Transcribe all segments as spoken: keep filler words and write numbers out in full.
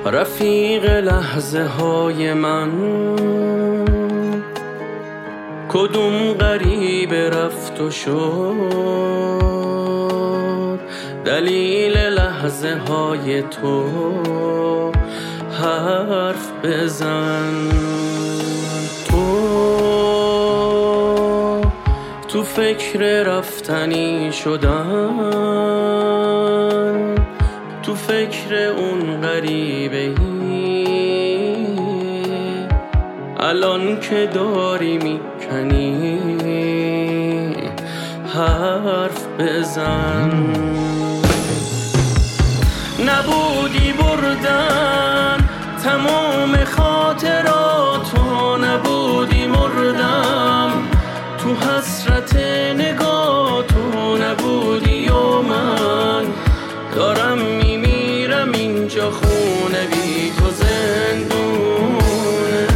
رفیق لحظه های من، کدوم غریب رفت و شد دلیل لحظه های تو، حرف بزن. تو تو فکر رفتنی شدن، تو فکر اون غریبه ای الان که داری میکنی، حرف بزن. نبودی بردن تمام خاطراتو، نبودی مردم تو حسرت نگاه تو، نبودی و من دارم میمیرم اینجا، خونه بی تو زندونه.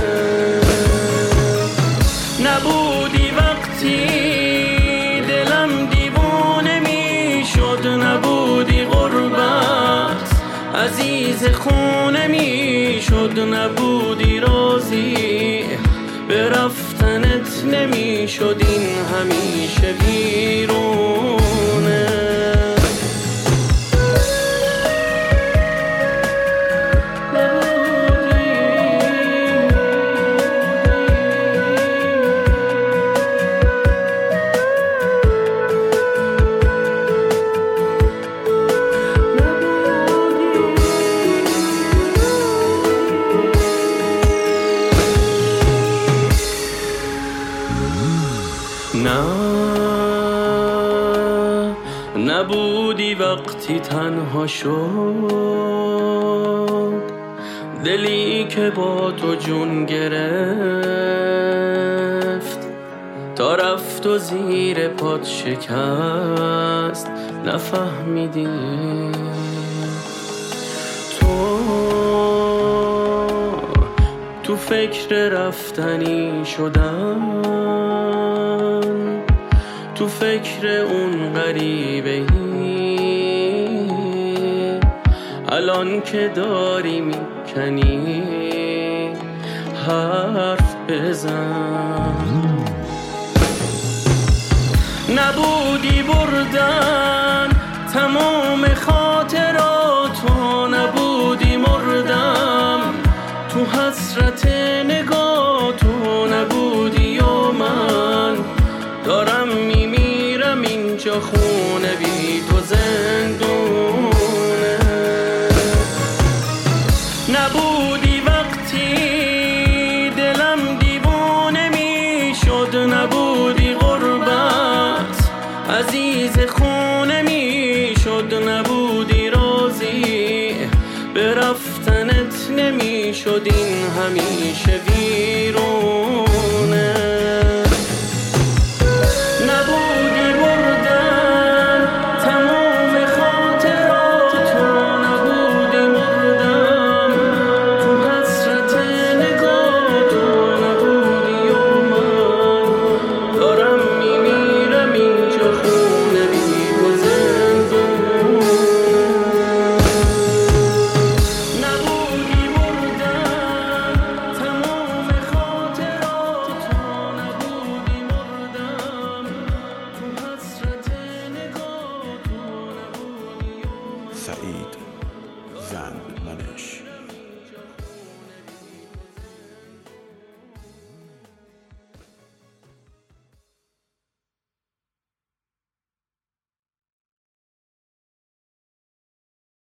نبودی وقتی دلم دیوانه میشد، نبودی غربت عزیز خونه میشد، نبودی راضی به رفتنت نمیشد، این همیشه بیرونه. نه نبودی وقتی تنها شد دلی که با تو جون گرفت، تا رفت و زیر پات شکست نفهمیدی. تو تو فکر رفتنی شدن، تو فکر اون غریبه ای الان که داری میکنی، حرف بزن. نبودی بردن تمام خاطراتو، نبودی مردم تو حسرت نگاه تو، نبودی و من دارم میمیرم اینجا، خونه بی تو زندونه. نبودی وقتی دلم دیوانه میشد، نبودی غربت عزیز خونه میشد، نبودی راضی به رفتنت نمیشد، این همیشه ویرونه. سعید